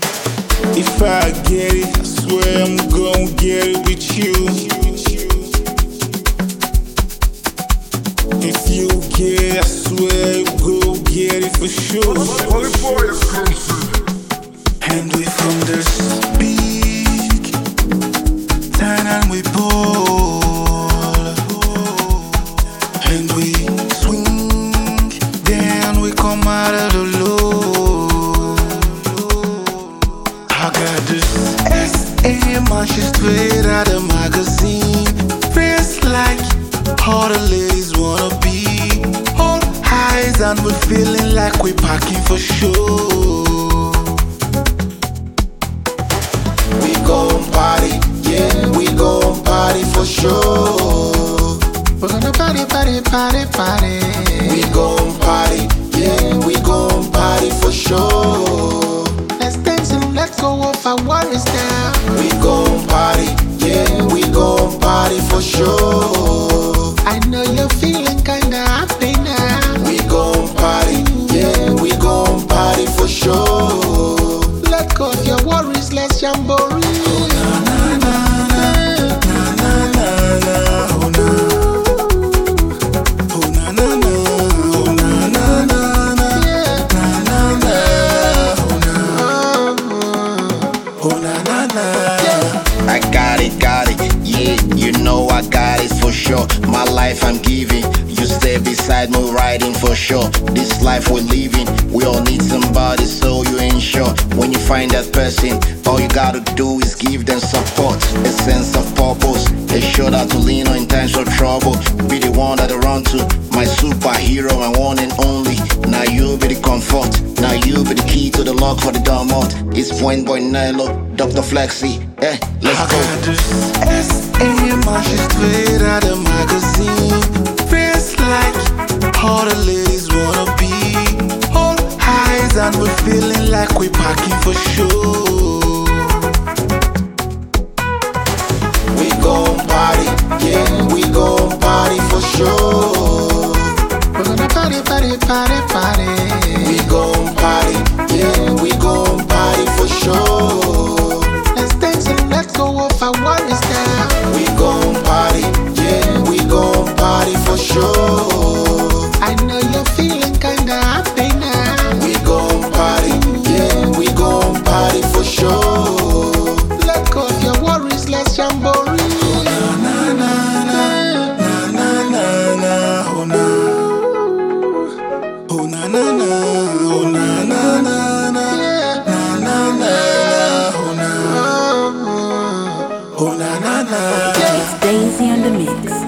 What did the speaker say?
If I get it, I swear I'm gon' get it with you. If you get it, I swear you go get it for sure. And we from the speak, turn and we ball, and we swing, then we come out of the low. I got this S.A. man, she straight out of magazine. Feels like all the ladies wanna be all highs, and we're feeling like we're packing for sure. We gon' party, yeah, we gon' party for sure. We're gonna party, party, party, party. We gon' party, yeah, we gon' party for sure. Let's dance and let's go off our worries now. We gon' party, yeah, we gon' party for sure. I know you're feeling kinda happy now. We gon' party, yeah, we gon' party for sure. Let go of your worries, let's jamboree. Oh na na na na na na na. Oh na. Oh na na na. Oh na na na na. Na na na. Oh na na na. I got it, yeah, you know I got it for sure. My life I'm giving, you stay beside me riding for sure. This life we're living, we all need somebody, so you ain't sure. When you find that person, all you gotta do is give them support, a sense of purpose, a shoulder to lean on in times of trouble. Be the one that I run to, my superhero, my one and only. Now you be the comfort, now you be the key to the lock for the doormat. It's Point Boy Nello, Dr. Flexi, let's go. I got this S.A. man, she straight out of magazine. Feels like all the ladies wanna be all highs, and we're feeling like we're packing for sure. We gon' party, yeah, we gon' party for sure. We're gonna party, party, party, party. We gon' party, yeah, we gon' party for sure. Let's dance and let's go off our worries now. We gon' party, yeah, we gon' party for sure. I know you're feeling kinda happy now. We gon' party, yeah, we gon' party for sure. Let go of your worries, let's jamboree. Oh na na na na na na na. Oh na. Oh na na na. Oh na na na na. Na na na. Oh na. Oh na na na. It's Daisy on the mix.